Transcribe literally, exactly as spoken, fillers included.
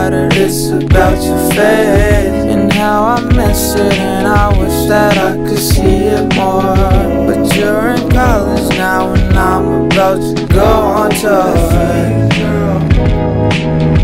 lot of this about your face and how I miss it, and I wish that I could see it more. But you're in college now and I'm about to go on tour.